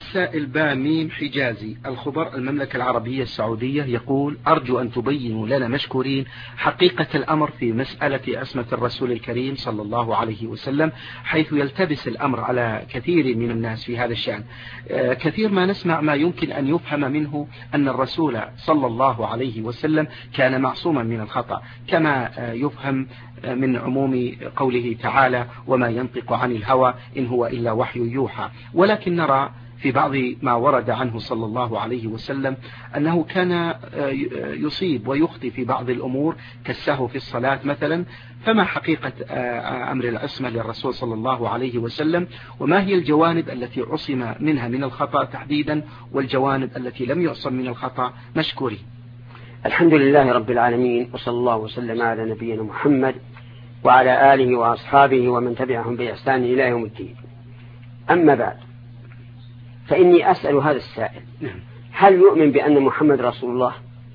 السائل باميم حجازي الخبر المملكة العربية السعودية يقول: أرجو أن تبينوا لنا مشكورين حقيقة الأمر في مسألة عصمة الرسول الكريم صلى الله عليه وسلم، حيث يلتبس الأمر على كثير من الناس في هذا الشأن. كثير ما نسمع ما يمكن أن يفهم منه أن الرسول صلى الله عليه وسلم كان معصوما من الخطأ، كما يفهم من عموم قوله تعالى: وما ينطق عن الهوى إن هو إلا وحي يوحى. ولكن نرى في بعض ما ورد عنه صلى الله عليه وسلم أنه كان يصيب ويخطئ في بعض الأمور كالسهو في الصلاة مثلا. فما حقيقة أمر العصمة للرسول صلى الله عليه وسلم، وما هي الجوانب التي عصم منها من الخطأ تحديدا، والجوانب التي لم يعصم من الخطأ؟ مشكورين. الحمد لله رب العالمين، وصلى الله وسلم على نبينا محمد وعلى آله وأصحابه ومن تبعهم بإحسان إلى يوم الدين. أما بعد، فإني أسأل هذا السائل: هل يؤمن بأن محمد رسول الله؟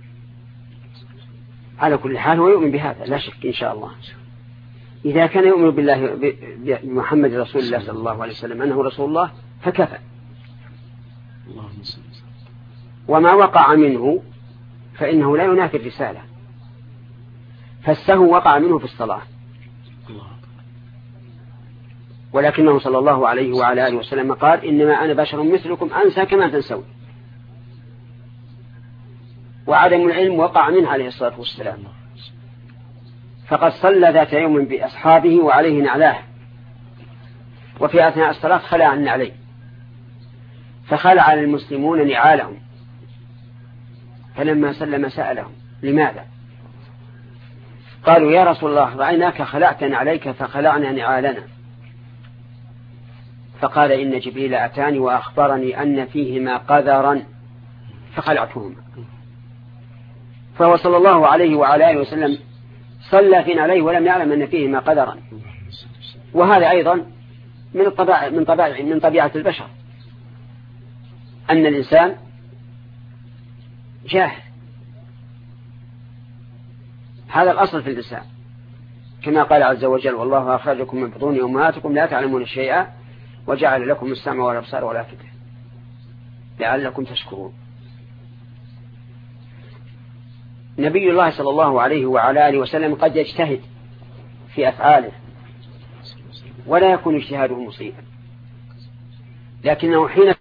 على كل حال هو يؤمن بهذا لا شك إن شاء الله. إذا كان يؤمن بالله بمحمد رسول الله صلى الله عليه وسلم أنه رسول الله فكفى. وما وقع منه فإنه لا ينافي الرسالة، فالسهو وقع منه في الصلاة، ولكنه صلى الله عليه وعلى آله وسلم قال: إنما أنا بشر مثلكم أنسى كما تنسون. وعدم العلم وقع منه عليه الصلاة والسلام، فقد صلى ذات يوم بأصحابه وعليه نعلاه، وفي أثناء الصلاة خلع عن نعليه، فخلع المسلمون نعالهم، فلما سلم سألهم: لماذا؟ قالوا: يا رسول الله، رأيناك خلعت نعليك فخلعنا نعالنا. فقال: إن جبريل أتاني وأخبرني أن فيهما قذرا فخلعتهما. فهو صلى الله عليه وعلى آله وسلم صلى في نعليه ولم يعلم أن فيهما قذرا. وهذا أيضا من طبيعة البشر، أن الإنسان جاهل، هذا الأصل في الإنسان، كما قال عز وجل: والله أخرجكم من بطون أمهاتكم لا تعلمون شيئا وجعل لكم السمع والأبصار والأفئدة لعلكم تشكرون. نبي الله صلى الله عليه وعلى آله وسلم قد يجتهد في أفعاله ولا يكون اجتهاده مصيبا، لكنه حين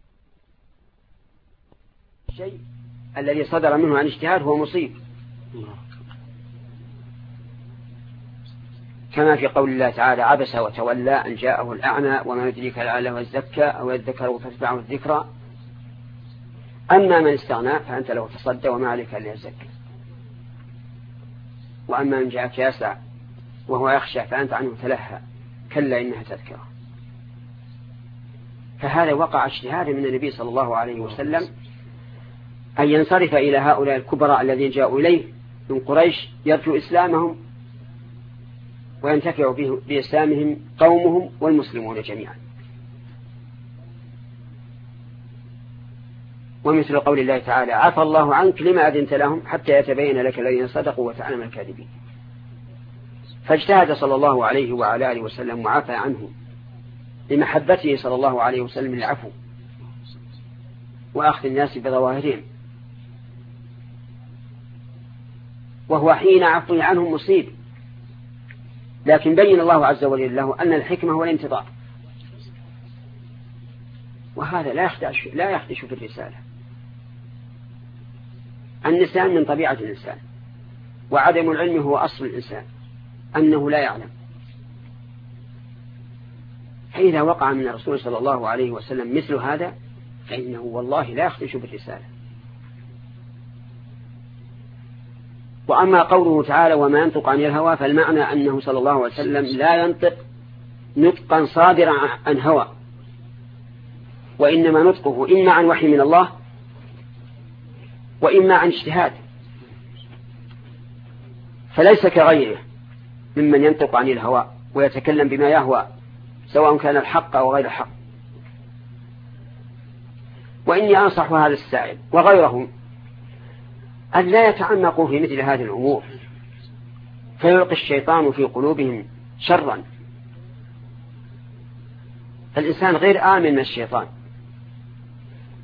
الشيء الذي صدر منه عن اجتهاد هو مصيب، كما في قول الله تعالى: عبس وتولى أن جاءه الأعمى وما يدريك لعله يزكى أو يذكر فتتبعه الذكرى. أما من استغنى فأنت له تصدى وما عليك إلا يزكى، وأما من جاءك يسعى وهو يخشى فأنت عنه تلهى كلا إنها تذكرة. فهذا وقع اجتهاد من النبي صلى الله عليه وسلم أن ينصرف إلى هؤلاء الكبراء الذين جاءوا إليه من قريش يرجو إسلامهم وينتفع بإسلامهم قومهم والمسلمون جميعا. ومثل قول الله تعالى: عفى الله عنك لما أذنت لهم حتى يتبين لك الذين صدقوا وتعلم الكاذبين. فاجتهد صلى الله عليه وعلى آله وسلم وعفى عنه لمحبته صلى الله عليه وسلم العفو وأخذ الناس بظواهرهم، وهو حين عفو عنهم مصيب، لكن بين الله عز وجل له أن الحكمة هو الانتظار، وهذا لا يخدش في الرسالة. النسيان من طبيعة الإنسان، وعدم العلم هو أصل الإنسان، أنه لا يعلم. فإذا وقع من الرسول صلى الله عليه وسلم مثل هذا فإنه والله لا يخدش بالرسالة. وأما قوله تعالى: وما ينطق عن الهوى، فالمعنى أنه صلى الله عليه وسلم لا ينطق نطقا صادرا عن هوى، وإنما نطقه إما عن وحي من الله وإما عن اجتهاد، فليس كغيره ممن ينطق عن الهوى ويتكلم بما يهوى سواء كان الحق أو غير الحق. وإني أنصح هذا السائل وغيرهم أن لا يتعمقوا في مثل هذه الأمور فيلقي الشيطان في قلوبهم شرا. فالإنسان غير آمن من الشيطان،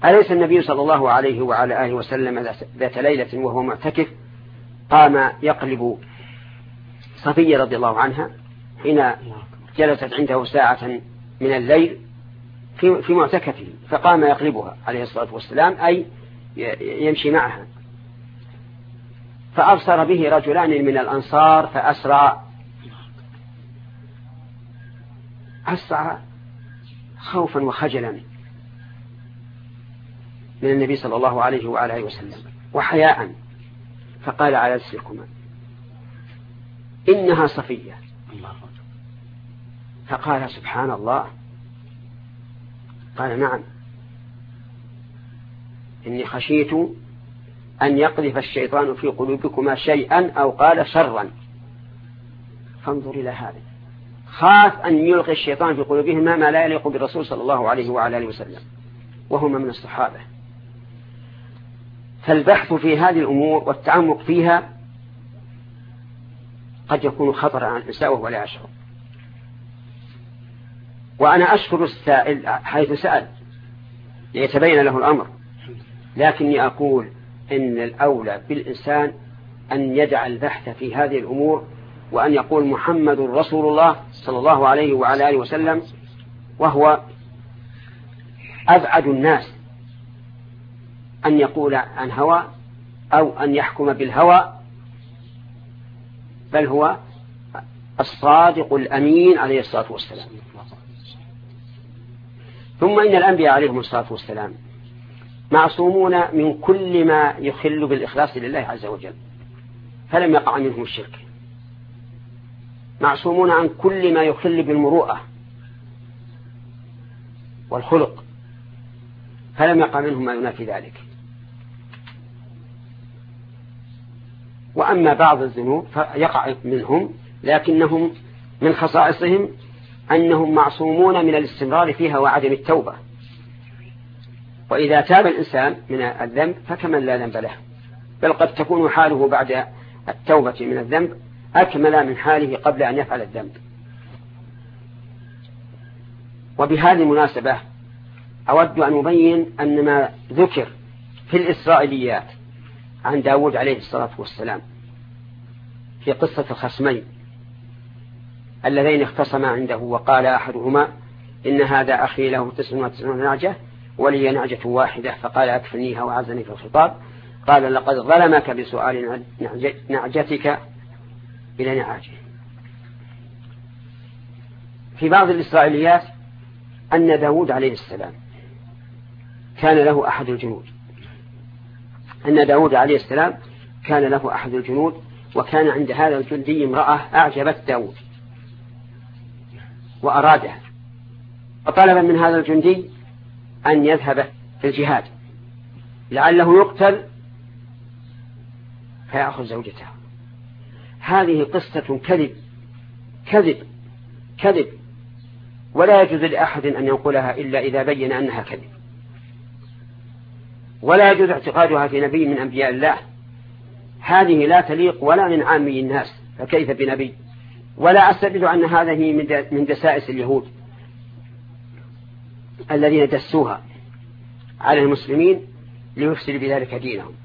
أليس النبي صلى الله عليه وعلى آله وسلم ذات ليلة وهو معتكف قام يقلب صفية رضي الله عنها حين جلست عنده ساعة من الليل في معتكفه، فقام يقلبها عليه الصلاة والسلام، أي يمشي معها، فأبصر به رجلان من الأنصار فأسرع خوفا وخجلا من النبي صلى الله عليه وعلى آله وسلم وحياء، فقال على رسلكما إنها صفية. فقال سبحان الله، قال نعم، إني خشيت أن يقذف الشيطان في قلوبكما شيئا أو قال شرا. فانظر إلى هذا، خاف أن يلقي الشيطان في قلوبهما ما لا يليق بالرسول صلى الله عليه وعلى آله وسلم وهما من الصحابة. فالبحث في هذه الأمور والتعمق فيها قد يكون خطرا على الإنسان وهو لا يشعر. وأنا أشكر السائل حيث سأل ليتبين له الأمر، لكني أقول إن الأولى بالإنسان أن يدع البحث في هذه الأمور وأن يقول محمد رسول الله صلى الله عليه وعلى آله وسلم، وهو أبعد الناس أن يقول عن هوى أو أن يحكم بالهوى، بل هو الصادق الأمين عليه الصلاة والسلام. ثم إن الأنبياء عليهم الصلاة والسلام معصومون من كل ما يخل بالإخلاص لله عز وجل، فلم يقع منهم الشرك، معصومون عن كل ما يخل بالمروءة والخلق، فلم يقع منهم ما ينافي ذلك. وأما بعض الذنوب فيقع منهم، لكنهم من خصائصهم أنهم معصومون من الاستمرار فيها وعدم التوبة، وإذا تاب الإنسان من الذنب فكمن لا ذنب له، بل قد تكون حاله بعد التوبة من الذنب أكمل من حاله قبل أن يفعل الذنب. وبهذه المناسبة أود أن أبين أن ما ذكر في الإسرائيليات عن داود عليه الصلاة والسلام في قصة الخصمين اللذين اختصما عنده، وقال أحدهما إن هذا أخي له 99 نعجة ولي نعجة واحدة، فقال أكفنيها وعزني في الخطاب، قال لقد ظلمك بسؤال نعجتك إلى نعاجه. في بعض الإسرائيليات أن داود عليه السلام كان له أحد الجنود، وكان عند هذا الجندي امرأة أعجبت داود وأرادها، فطلب من هذا الجندي أن يذهب في الجهاد لعله يقتل فيأخذ زوجته. هذه قصة كذب، ولا يجوز لأحد أن ينقلها إلا إذا بين أنها كذب، ولا يجوز اعتقادها في نبي من أنبياء الله. هذه لا تليق ولا من عامي الناس، فكيف بنبي؟ ولا أستدل أن هذه من دسائس اليهود الذين دسوها على المسلمين ليفسد بذلك دينهم.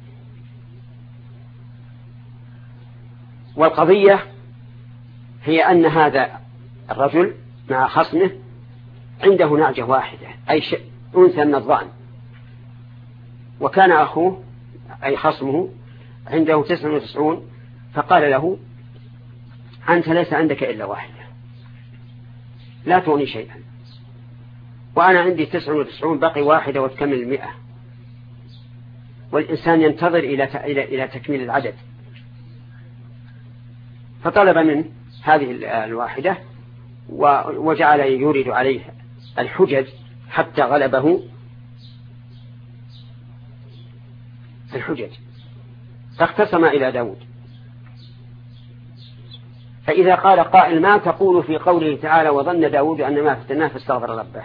والقضية هي أن هذا الرجل مع خصمه عنده نعجة واحدة، أي أنثى من الضأن، وكان أخوه أي خصمه عنده 99، فقال له أنت ليس عندك إلا واحدة لا تغني شيئا، وأنا عندي 99 بقي واحدة وتكمل 100، والإنسان ينتظر إلى تكميل العدد. فطلب منه هذه الواحدة وجعل يورد عليه الحجج حتى غلبه الحجج، فاختصم إلى داود. فإذا قال قائل ما تقول في قوله تعالى وظن داود أن ما فتناه فاستغفر ربه؟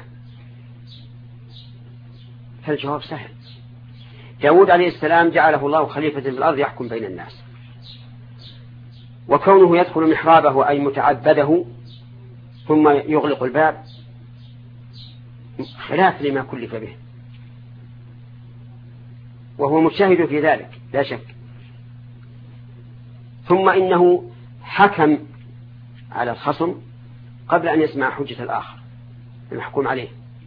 فالجواب سهل، داود عليه السلام جعله الله خليفة في الأرض يحكم بين الناس، وكونه يدخل محرابه أي متعبده ثم يغلق الباب خلاف لما كلف به، وهو مجتهد في ذلك لا شك. ثم إنه حكم على الخصم قبل أن يسمع حجة الآخر المحكوم عليه.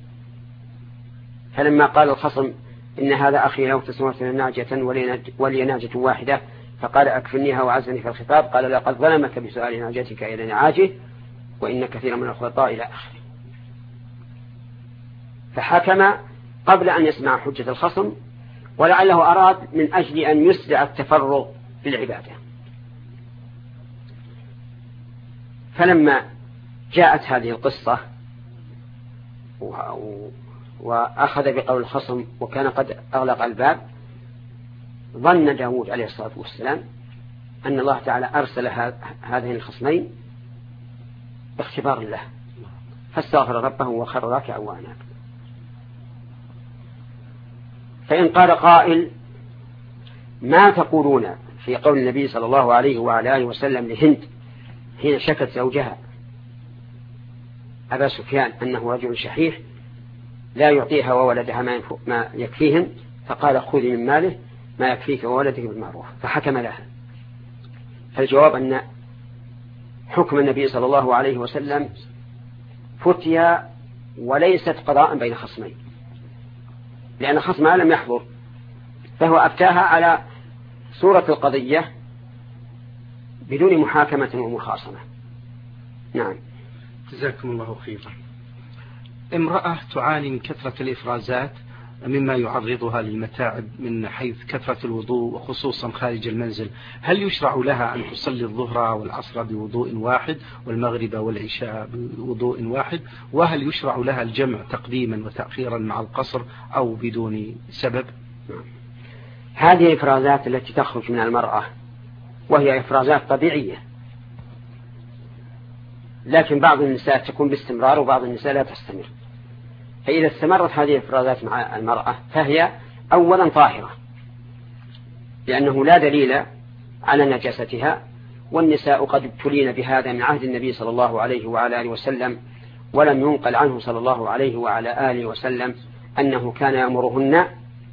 فلما قال الخصم إن هذا أخي له 900 ناجة ولي ناجة واحدة، فقال أكفلنيها وعزني في الخطاب، قال لقد ظلمك بسؤال ناجتك إلى نعاجه وإن كثيرا من الخطاء إلى آخره. فحكم قبل أن يسمع حجة الخصم، ولعله أراد من أجل أن يسرع التفرغ بالعبادة. فلما جاءت هذه القصة وأخذ بقول الخصم وكان قد أغلق الباب، ظن داود عليه الصلاة والسلام أن الله تعالى أرسل هذين الخصمين باختبار له، فاستغفر ربه وخر راكعا وأناب. فإن قال قائل ما تقولون في قول النبي صلى الله عليه وعلى آله وسلم لهند حين شكت زوجها أبا سفيان أنه رجل شحيح لا يعطيها وولدها ما يكفيهم، فقال خذي من ماله ما يكفيك وولدك بالمعروف، فحكم لها. فالجواب أن حكم النبي صلى الله عليه وسلم فتيا وليست قضاء بين خصمين، لأن خصمها لم يحضر، فهو أفتاها على صورة القضية بدون محاكمة ومخاصمة. نعم. جزاكم الله خيرا. امرأة تعاني من كثرة الإفرازات مما يعرضها للمتاعب من حيث كثرة الوضوء وخصوصا خارج المنزل، هل يشرع لها أن تصلي الظهر والعصر بوضوء واحد والمغرب والعشاء بوضوء واحد؟ وهل يشرع لها الجمع تقديما وتأخيرا مع القصر أو بدون سبب؟ هذه الإفرازات التي تخرج من المرأة وهي إفرازات طبيعية، لكن بعض النساء تكون باستمرار وبعض النساء لا تستمر. فإذا استمرت هذه الإفرازات مع المرأة فهي أولا طاهرة، لأنه لا دليل على نجاستها، والنساء قد ابتلين بهذا من عهد النبي صلى الله عليه وعلى آله وسلم، ولم ينقل عنه صلى الله عليه وعلى آله وسلم أنه كان يأمرهن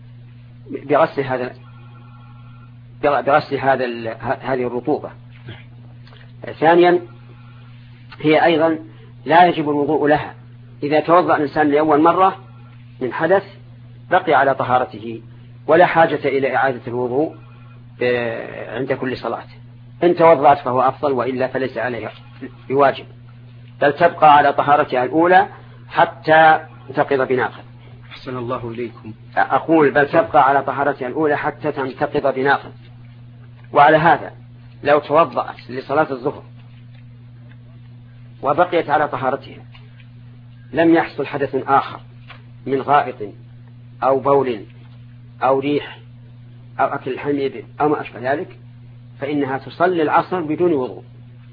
برسل هذه الرطوبة. ثانيا هي أيضا لا يجب الوضوء لها. إذا توضأ الإنسان لأول مرة من حدث بقي على طهارته ولا حاجة إلى إعادة الوضوء عند كل صلاة. إن توضأت فهو أفضل، وإلا فليس عليها بواجب، بل تبقى على طهارتها الأولى حتى تنتقض بناقض. أحسن الله إليكم. أقول بل تبقى على طهارتها الأولى حتى تنتقض بناقض. وعلى هذا لو توضأت لصلاة الظهر وبقيت على طهارتها لم يحصل حدث آخر من غائط أو بول أو ريح أو أكل حميد أو ما أشبه ذلك، فإنها تصلي العصر بدون وضوء،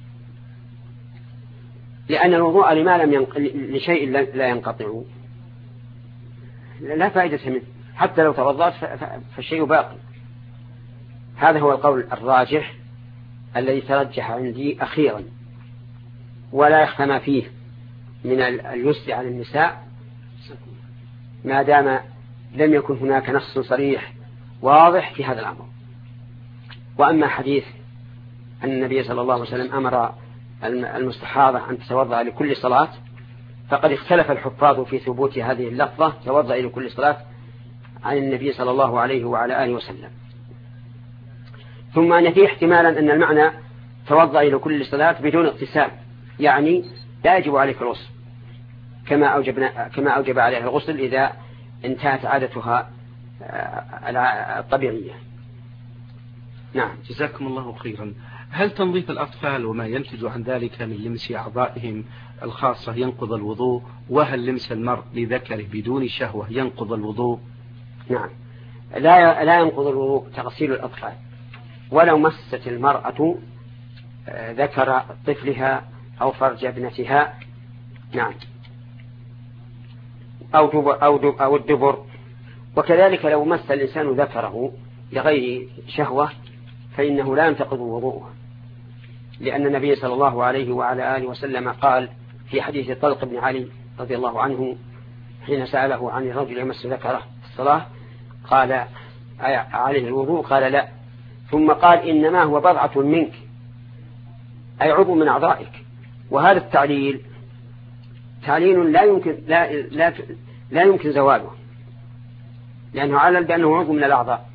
لأن الوضوء لشيء لا ينقطع لا فائدة منه، حتى لو توضأت فالشيء باقي. هذا هو القول الراجح الذي ترجح عندي أخيرا، ولا يخفى ما فيه من اليسر على النساء ما دام لم يكن هناك نص صريح واضح في هذا الأمر. وأما حديث أن النبي صلى الله عليه وسلم أمر المستحاضة أن تتوضأ لكل صلاة، فقد اختلف الحفاظ في ثبوت هذه اللفظة توضأ لكل صلاة عن النبي صلى الله عليه وعلى آله وسلم. ثم أن فيه احتمالا أن المعنى توضأ لكل صلاة بدون اغتسال، يعني لا يجب عليك الغسل كما أوجب عليها الغسل إذا انتهت عادتها الطبيعية. نعم. جزاكم الله خيرا. هل تنظيف الأطفال وما ينتج عن ذلك من لمس أعضائهم الخاصة ينقض الوضوء؟ وهل لمس المرء لذكره بدون شهوة ينقض الوضوء؟ نعم، لا ينقض الوضوء تغسيل الأطفال، ولو مست المرأة ذكر طفلها أو فرج ابنتها، نعم، أو الدبر. وكذلك لو مس الإنسان ذكره لغير شهوة فإنه لا ينتقض وضوءه، لأن النبي صلى الله عليه وعلى آله وسلم قال في حديث طلق بن علي رضي الله عنه حين سأله عن الرجل يمس ذكره في الصلاة، قال عليه الوضوء؟ قال لا. ثم قال إنما هو بضعة منك، أي عضو من أعضائك. وهذا التعليل تعليل لا يمكن زواله، لأنه علل بأنه عضو من الأعضاء.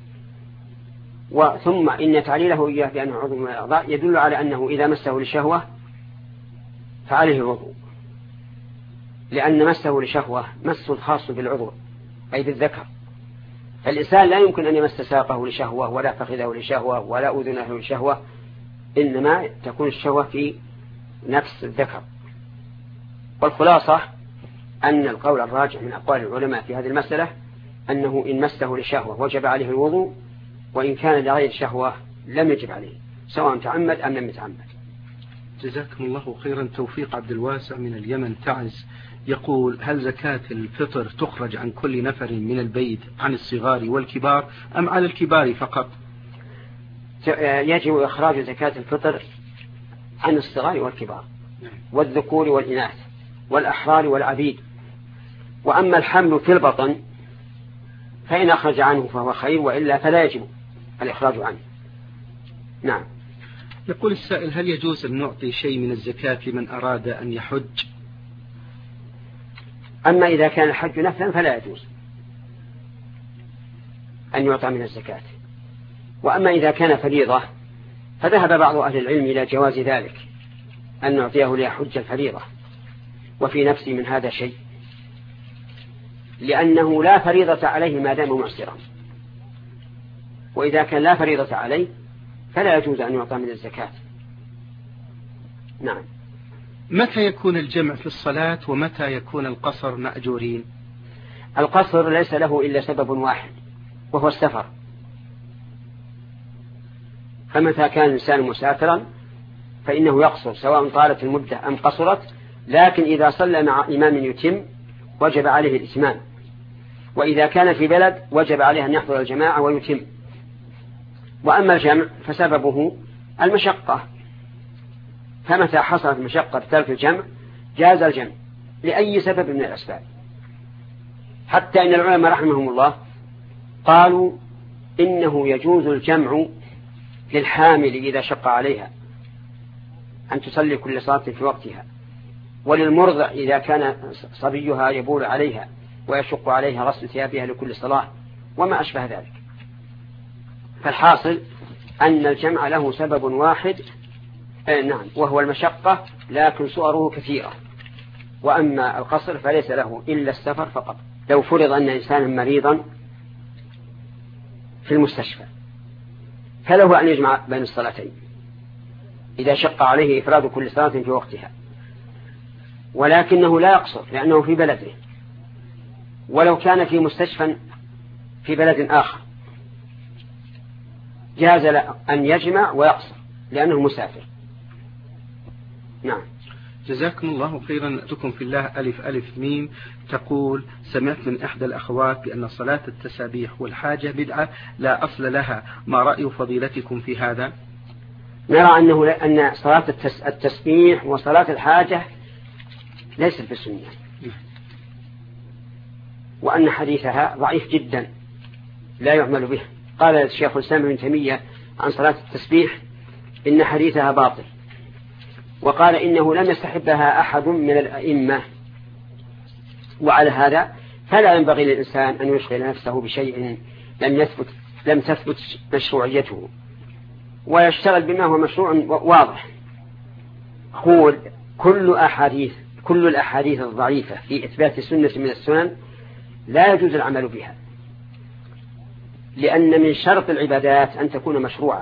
ثم إن تعليله إياه بأنه عضو من الأعضاء يدل على أنه إذا مسه لشهوة فعليه الوضوء، لأن مسه لشهوة مس الخاص بالعضو أي بالذكر. فالإنسان لا يمكن أن يمس ساقه لشهوة ولا فخذه لشهوة ولا أذنه لشهوة، إنما تكون الشهوة في نفس الذكر. والخلاصة أن القول الراجح من أقوال العلماء في هذه المسألة أنه إن مسه لشهوة وجب عليه الوضوء، وإن كان لغير شهوة لم يجب عليه، سواء تعمد أم لم يتعمد. جزاكم الله خيرا. توفيق عبد الواسع من اليمن تعز يقول: هل زكاة الفطر تخرج عن كل نفر من البيت عن الصغار والكبار أم على الكبار فقط؟ يجب إخراج زكاة الفطر عن الصغار والكبار والذكور والإناث والأحرار والعبيد. وأما الحمل في البطن فإن أخرج عنه فهو خير، وإلا فلا يجب الإخراج عنه. نعم. يقول السائل: هل يجوز أن نعطي شيء من الزكاة لمن أراد أن يحج؟ أما إذا كان الحج نفلا فلا يجوز أن يعطى من الزكاة. وأما إذا كان فريضة فذهب بعض أهل العلم إلى جواز ذلك، أن نعطيه ليحج الفريضة. وفي نفسي من هذا شيء، لأنه لا فريضة عليه ما دام معسرا، وإذا كان لا فريضة عليه فلا يجوز أن يعطى من الزكاة. نعم. متى يكون الجمع في الصلاة ومتى يكون القصر مأجورين؟ القصر ليس له إلا سبب واحد وهو السفر، فمتى كان الإنسان مسافرا فإنه يقصر سواء طالت المدة أم قصرت، لكن إذا صلى مع إمام يتم وجب عليه الإتمام، وإذا كان في بلد وجب عليه أن يحضر الجماعة ويتم. وأما الجمع فسببه المشقة، فمتى حصلت مشقة بترك الجمع جاز الجمع لأي سبب من الأسباب. حتى إن العلماء رحمهم الله قالوا إنه يجوز الجمع للحامل إذا شق عليها أن تصلي كل صلاة في وقتها، وللمرضع إذا كان صبيها يبول عليها ويشق عليها غسل ثيابها لكل صلاة وما أشبه ذلك. فالحاصل أن الجمع له سبب واحد، نعم، وهو المشقة، لكن صوره كثيرة. وأما القصر فليس له إلا السفر فقط. لو فرض أن إنسانا مريضا في المستشفى فله أن يجمع بين الصلاتين إذا شق عليه إفراد كل صلاة في وقتها، ولكنه لا يقصر لأنه في بلده. ولو كان في مستشفى في بلد آخر جاز له أن يجمع ويقصر لأنه مسافر. نعم. جزاكم الله خيرا. أتكم في الله ألف ألف ميم تقول: سمعت من إحدى الأخوات بأن صلاة التسابيح والحاجة بدعة لا أصل لها، ما رأي فضيلتكم في هذا؟ نرى أن صلاة التسبيح وصلاة الحاجة ليست بالسنة، وأن حديثها ضعيف جدا لا يعمل به. قال الشيخ الإسلام ابن تيمية عن صلاة التسبيح إن حديثها باطل، وقال إنه لم يستحبها أحد من الأئمة. وعلى هذا فلا ينبغي للإنسان أن يشغل نفسه بشيء لم تثبت مشروعيته، ويشتغل بما هو مشروع واضح. كل الأحاديث الضعيفة في إثبات سنة من السنن لا يجوز العمل بها، لأن من شرط العبادات أن تكون مشروعة،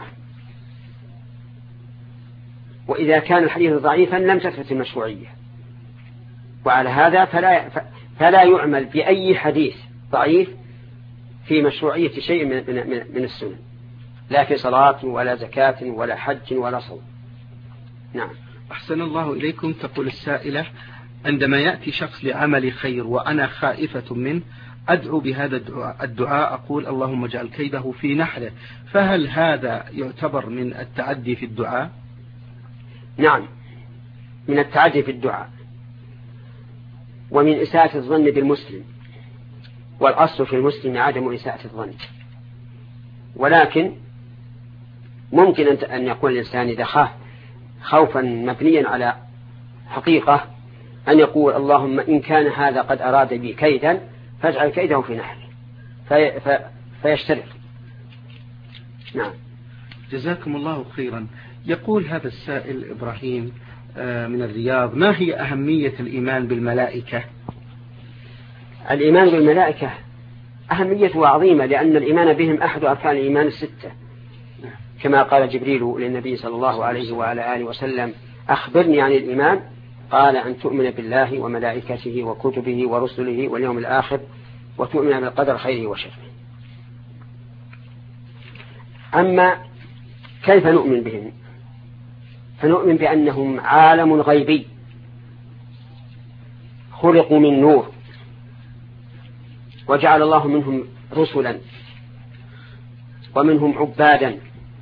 وإذا كان الحديث ضعيفا لم تثبت المشروعية. وعلى هذا فلا يعمل بأي حديث ضعيف في مشروعية شيء من السنن، لا في صلاة ولا زكاة ولا حج ولا صوم. نعم. أحسن الله إليكم. تقول السائلة: عندما يأتي شخص لعمل خير وأنا خائفة منه أدعو بهذا الدعاء أقول: اللهم اجعل كيده في نحره، فهل هذا يعتبر من التعدي في الدعاء؟ نعم، من التعدي في الدعاء ومن إساءة الظن بالمسلم، والأصل في المسلم عدم إساءة الظن. ولكن ممكن أن يقول الإنسان إذا خاف خوفا مبنيا على حقيقة أن يقول اللهم إن كان هذا قد أراد بي كيدا فاجعل كيده في نحره فيشترك. نعم. جزاكم الله خيرا. يقول هذا السائل إبراهيم من الرياض: ما هي أهمية الإيمان بالملائكة؟ الإيمان بالملائكة أهميته عظيمة، لأن الإيمان بهم أحد أركان الإيمان الستة، كما قال جبريل للنبي صلى الله عليه وعلى آله وسلم: أخبرني عن الإيمان. قال: أن تؤمن بالله وملائكته وكتبه ورسله واليوم الآخر وتؤمن بالقدر خيره وشره. أما كيف نؤمن بهم؟ فنؤمن بأنهم عالم غيبي خلقوا من نور، وجعل الله منهم رسلا ومنهم عبادا،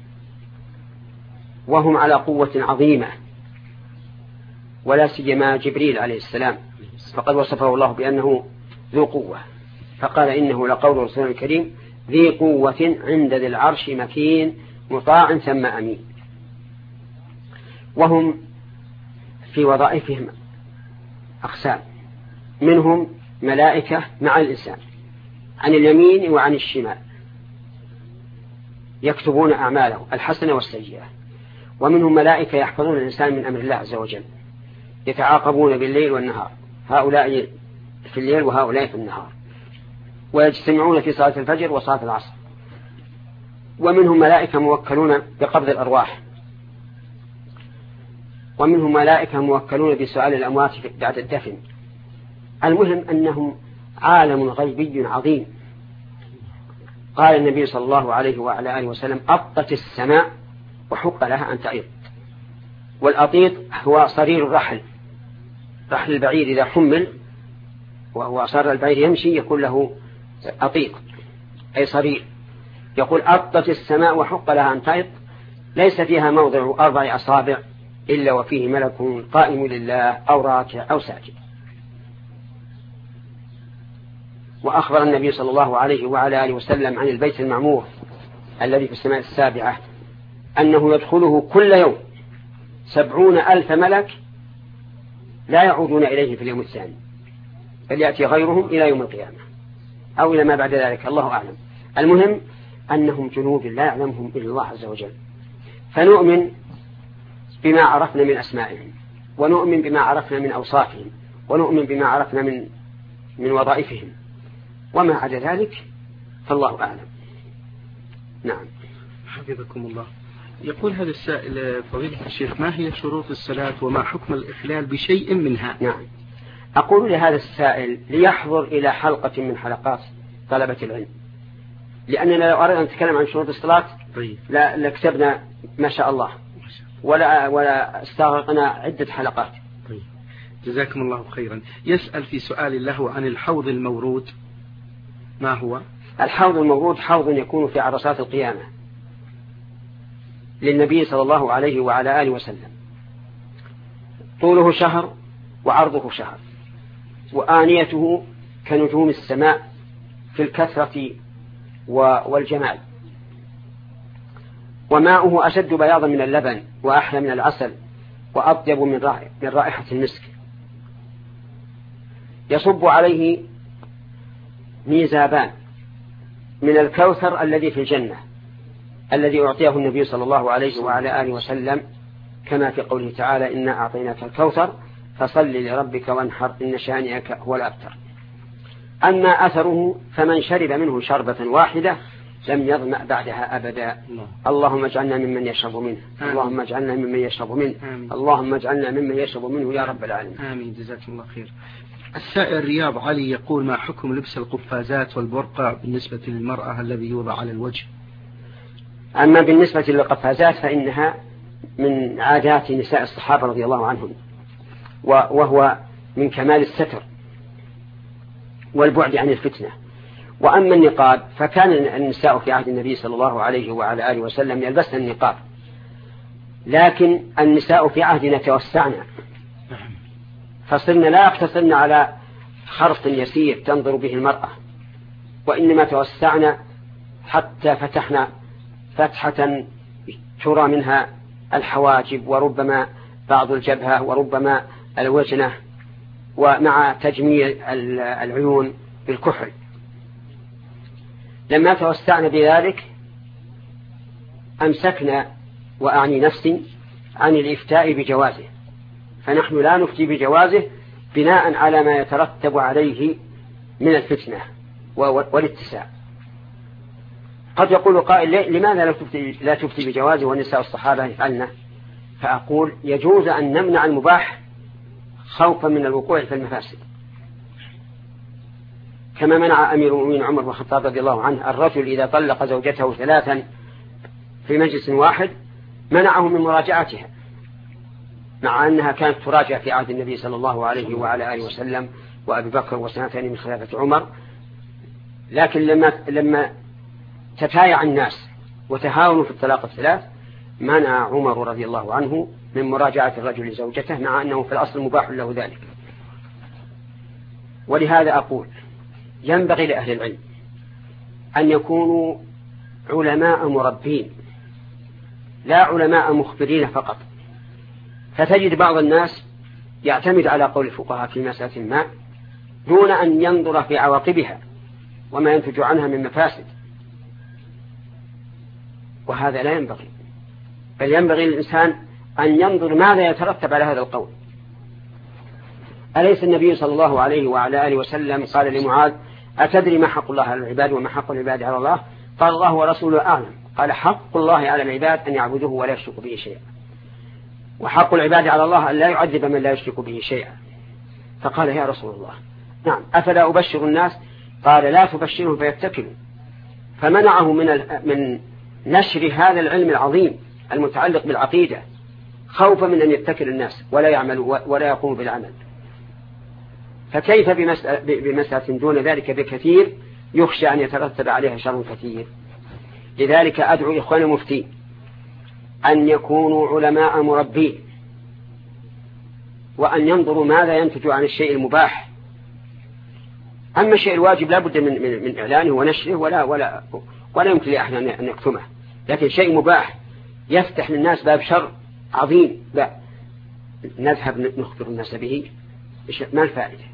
وهم على قوة عظيمة، ولا سيما جبريل عليه السلام فقد وصفه الله بأنه ذو قوة، فقال: إنه لقول رسول كريم ذي قوة عند ذي العرش مكين مطاع ثم أمين. وهم في وظائفهم أقسام: منهم ملائكة مع الإنسان عن اليمين وعن الشمال يكتبون أعماله الحسنة والسيئة، ومنهم ملائكة يحفظون الإنسان من أمر الله عز وجل، يتعاقبون بالليل والنهار، هؤلاء في الليل وهؤلاء في النهار، ويجتمعون في صلاة الفجر وصلاة العصر. ومنهم ملائكة موكلون بقبض الأرواح، ومنهم ملائكة موكلون بسؤال الأموات بعد الدفن. المهم أنهم عالم غيبي عظيم. قال النبي صلى الله عليه وعلى آله وسلم: أطت السماء وحق لها أن تعيط. والأطيط هو صرير الرحل، رحل البعير إذا حمل وهو صار البعير يمشي يكون له أطيط أي صرير. يقول: أطت السماء وحق لها أن تعيط، ليس فيها موضع 4 أصابع إلا وفيه ملك قائم لله أو راكع أو ساجد. وأخبر النبي صلى الله عليه وعلى آله وسلم عن البيت المعمور الذي في السماء السابعة أنه يدخله كل يوم 70,000 ملك لا يعودون إليه في اليوم الثاني، بل يأتي غيرهم إلى يوم القيامة أو إلى ما بعد ذلك، الله أعلم. المهم أنهم جنود لا يعلمهم إلا الله عز وجل. فنؤمن بما عرفنا من أسمائهم، ونؤمن بما عرفنا من أوصافهم، ونؤمن بما عرفنا من وظائفهم، وما عدا ذلك فالله أعلم. نعم. حفظكم الله. يقول هذا السائل: فضيلة الشيخ، ما هي شروط الصلاة وما حكم الإخلال بشيء منها؟ نعم. أقول لهذا السائل ليحضر إلى حلقة من حلقات طلبة العلم، لأننا لو أردنا أن نتكلم عن شروط الصلاة لكتبنا ما شاء الله ولا استغرقنا عدة حلقات. جزاكم الله خيرا. يسأل في سؤال له عن الحوض المورود، ما هو؟ الحوض المورود حوض يكون في عرصات القيامة للنبي صلى الله عليه وعلى آله وسلم، طوله شهر وعرضه شهر، وآنيته كنجوم السماء في الكثرة والجمال، وماؤه أشد بياضا من اللبن وأحلى من العسل وأطيب من رائحة المسك. يصب عليه ميزابان من الكوثر الذي في الجنة الذي أعطيه النبي صلى الله عليه وعلى آله وسلم، كما في قوله تعالى: إنا أعطيناك الكوثر فصل لربك وانحر إن شانئك هو الأبتر. أما أثره فمن شرب منه شربة واحدة لم يظمأ بعدها أبدا. اللهم اجعلنا ممن يشرب منه، اللهم اجعلنا ممن يشرب منه، اللهم اجعلنا ممن يشرب منه يا رب العالمين. آمين. جزاكم الله خير. السائل رياض علي يقول: ما حكم لبس القفازات والبرقع بالنسبة للمرأة الذي يوضع على الوجه؟ أما بالنسبة للقفازات فإنها من عادات نساء الصحابة رضي الله عنهم، وهو من كمال الستر والبعد عن الفتنة. وأما النقاب فكان النساء في عهد النبي صلى الله عليه وعلى آله وسلم يلبسن النقاب، لكن النساء في عهدنا توسعنا فصرنا لا يقتصرن على خرط يسير تنظر به المرأة، وإنما توسعنا حتى فتحنا فتحة ترى منها الحواجب وربما بعض الجبهة وربما الوجنة، ومع تجميل العيون بالكحل. لما توسعنا بذلك أمسكنا، وأعني نفسي، عن الإفتاء بجوازه، فنحن لا نفتي بجوازه بناء على ما يترتب عليه من الفتنة والاتساع. قد يقول قائل: لماذا لا تفتي بجوازه والنساء الصحابة يفعلنا؟ فأقول: يجوز أن نمنع المباح خوفا من الوقوع في المفاسد، كما منع أمير المؤمنين عمر بن الخطاب رضي الله عنه الرجل إذا طلق زوجته 3 في مجلس واحد منعه من مراجعتها، مع أنها كانت تراجع في عهد النبي صلى الله عليه وعلى آله وسلم وأبي بكر وسنتين من خلافة عمر. لكن لما تتايع الناس وتهاونوا في الطلاق 3 منع عمر رضي الله عنه من مراجعة الرجل لزوجته، مع أنه في الأصل مباح له ذلك. ولهذا أقول: ينبغي لأهل العلم أن يكونوا علماء مربين، لا علماء مخبرين فقط. فتجد بعض الناس يعتمد على قول الفقهاء في مسألة ما دون أن ينظر في عواقبها وما ينتج عنها من مفاسد، وهذا لا ينبغي، بل ينبغي للإنسان أن ينظر ماذا يترتب على هذا القول. أليس النبي صلى الله عليه وعلى آله وسلم قال لمعاذ: أتدري ما حق الله على العباد وما حق العباد على الله؟ قال: الله ورسوله أعلم. قال: حق الله على العباد أن يعبدوه ولا يشركوا به شيئا، وحق العباد على الله أن لا يعذب من لا يشرك به شيئا. فقال: يا رسول الله، نعم، أفلا أبشر الناس؟ قال: لا تبشرهم فيتكلوا. فمنعه من نشر هذا العلم العظيم المتعلق بالعقيدة خوفا من أن يتكل الناس ولا يعملوا ولا يقوموا بالعمل. فكيف بمسألة دون ذلك بكثير يخشى أن يترتب عليها شر كثير؟ لذلك أدعو إخوان المفتين أن يكونوا علماء مربين، وأن ينظروا ماذا ينتج عن الشيء المباح. أما الشيء الواجب لا بد من إعلانه ونشره، ولا يمكن لأحد أن يكتمه. لكن شيء مباح يفتح للناس باب شر عظيم، لا نذهب نخبر الناس به، ما الفائدة؟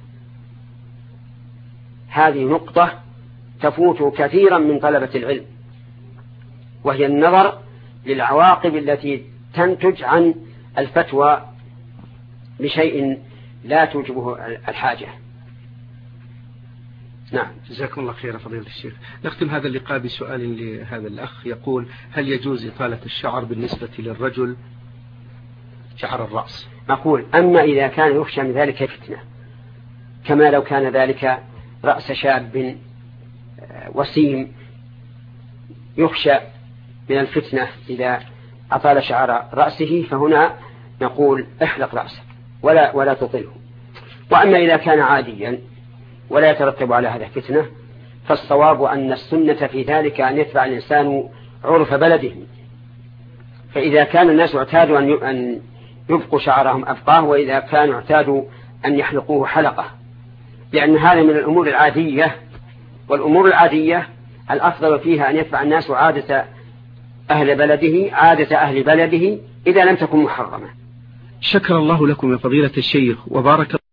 هذه نقطة تفوت كثيرا من طلبة العلم، وهي النظر للعواقب التي تنتج عن الفتوى بشيء لا توجبه الحاجة. نعم، جزاكم الله خيرا فضيلة الشيخ. نختم هذا اللقاء بسؤال لهذا الأخ يقول: هل يجوز إطالة الشعر بالنسبة للرجل شعر الرأس؟ نقول: أما إذا كان يخشى من ذلك فتنة، كما لو كان ذلك رأس شاب وسيم يخشى من الفتنة إذا أطال شعر رأسه، فهنا نقول: احلق رأسك ولا تطله. وأما إذا كان عاديا ولا يترتب على هذا فتنة، فالصواب أن السنة في ذلك أن يتبع الإنسان عرف بلده. فإذا كان الناس اعتادوا أن يبقوا شعرهم أبقاه، وإذا كانوا اعتادوا أن يحلقوه حلقة، لأن هذا من الأمور العادية، والأمور العادية الأفضل فيها أن يتبع الناس عادة أهل بلده إذا لم تكن محرمة. شكر الله لكم يا فضيلة الشيخ وبارك